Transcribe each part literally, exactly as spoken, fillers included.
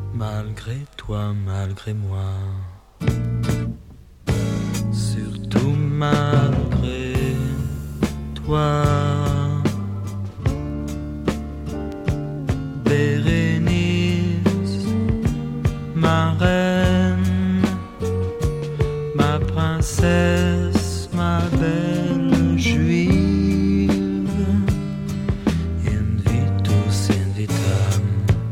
Malgré toi, malgré moi, surtout malgré toi, Bérénice, ma reine, ma princesse, ma belle juive, invitus invitam,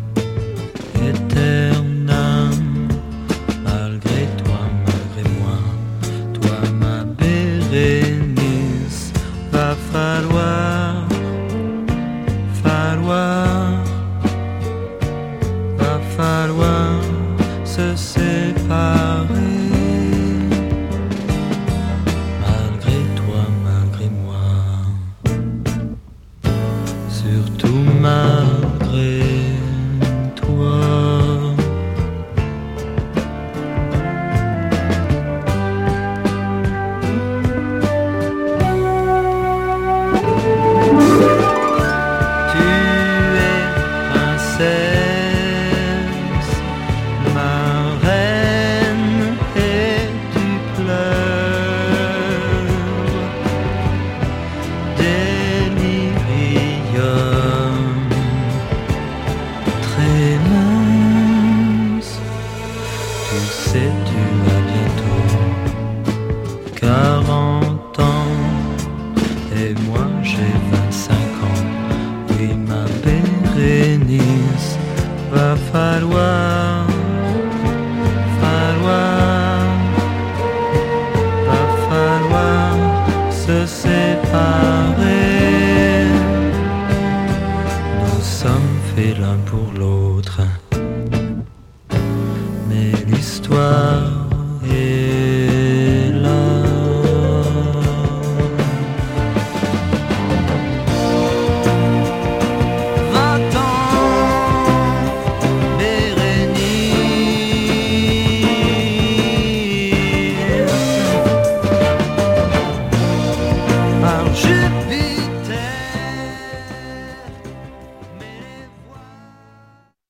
éternam, malgré toi, malgré moi, toi ma Bérénice, va falloir, falloir, va falloir se séparer. Malgré toi, malgré moi, surtout malgré toi. Tu es princesse, ma reine, et tu pleures. Délirium très mince, tu sais, tu as bientôt quarante ans, et moi j'ai vingt-cinq ans. Oui, ma Bérénice, va falloir, falloir, va falloir se séparer. Nous sommes faits l'un pour l'autre, mais l'histoire est